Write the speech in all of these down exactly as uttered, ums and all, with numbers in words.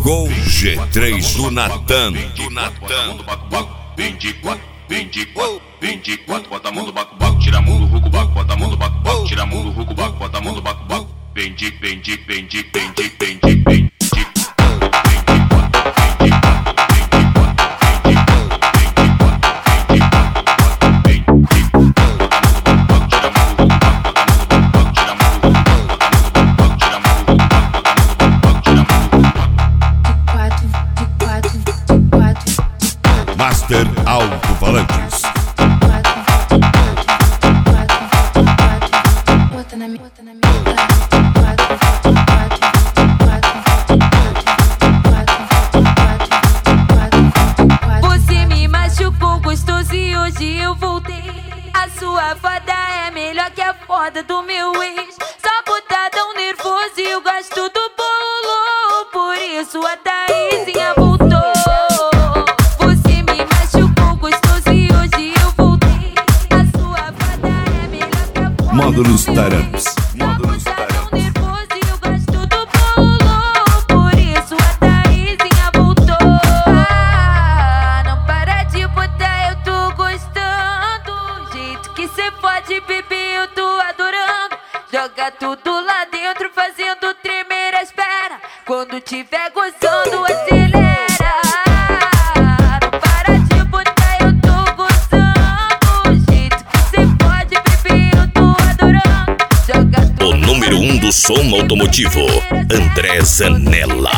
Gol G três do Natan. Do Natan. vinte e quatro, vinte e quatro, vinte e quatro, bota a mão do baco, baco, tira a mão do ruco, baco, bota a mão do baco, baco, tira a mão do ruco, baco, bota a mão do baco, baco. Vende, vende, vende, vende, vende, vende. Master Alto-Falantes. Você me machucou gostoso e hoje eu voltei. A sua foda é melhor que a foda do meu ex. Só botar tão nervoso e eu gosto do bolo. Por isso a Thaisinha voltou. Módulos Taramps. Módulos Taramps. Nervoso e eu gosto do bolo. Por isso a Thaisinha voltou. Ah, não para de botar, eu tô gostando. O jeito que cê pode beber, eu tô adorando. Joga tudo lá dentro, fazendo tremer as pernas. Quando tiver gozando, acelera. Número um do som automotivo, André Zanella.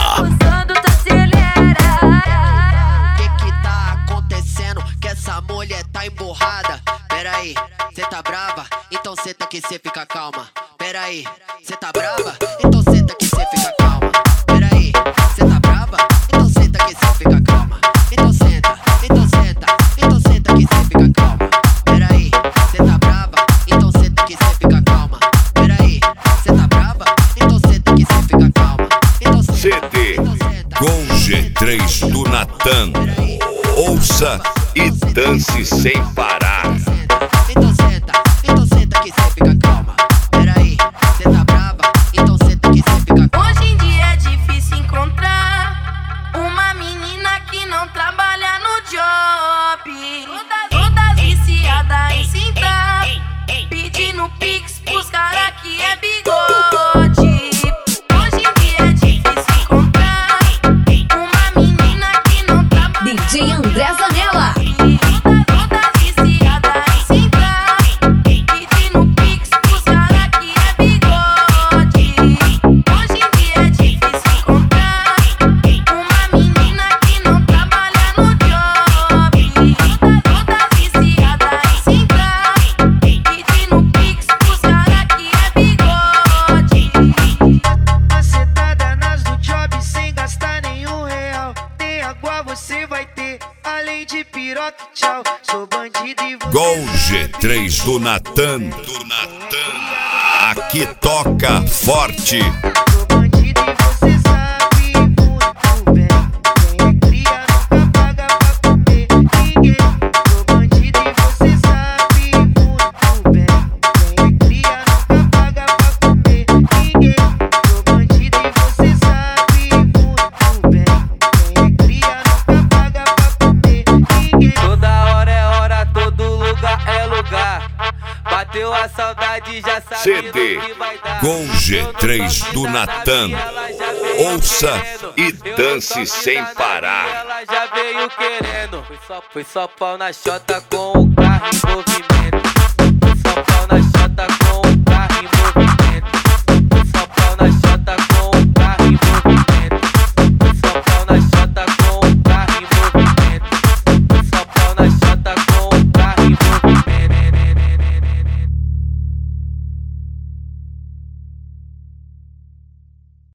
Que que tá acontecendo? Que essa mulher tá emburrada. Pera aí, cê tá brava? Então senta que cê fica calma. Pera aí, cê tá brava? Então senta que cê fica calma. Pera aí, cê tá brava? Então senta que cê fica calma. Então senta, então senta, então senta que cê fica calma. Pera aí, cê tá brava? Então senta que cê fica calma. Pera aí, cê tá brava? Então senta que cê fica calma. Então senta, C D Gol G três do Natan. Ouça e dance sem parar. Então senta, então senta que cê fica calma. Pera aí, cê tá brava? Então senta que cê fica calma. Hoje em dia é difícil encontrar uma menina que não trabalha no job. Toda, toda viciada em sentar, pedindo pix pros cara que é bigode. Hoje em dia é difícil encontrar uma menina que não trabalha. D J André Zanella. Toda viciada em sentar, pedindo pix pros cara que é bigode. Hoje em dia é difícil encontrar uma menina que não trabalha no job. Toda viciada em sentar, pedindo pix pros cara que é bigode. Acertada nas do job sem gastar nenhum real. Tem água você vai ter, além de piroca e tchau. Sou bandido e você Gol G sabe. três do Natan. Do Natan. Aqui toca forte. Sou bandido e você sabe muito bem. Quem é cria nunca paga pra comer ninguém. Sou bandido e você sabe muito bem. Quem é cria nunca paga pra comer ninguém. Sou bandido e você sabe muito bem. Quem é cria nunca paga pra comer ninguém. Toda hora é hora, todo lugar é lugar. Bateu a saudade, já sabe C no D que vai dar. Gol G três do Natan. Ouça e dance sem parar. Ela já veio querendo. Foi só, foi só pau na chota com o carro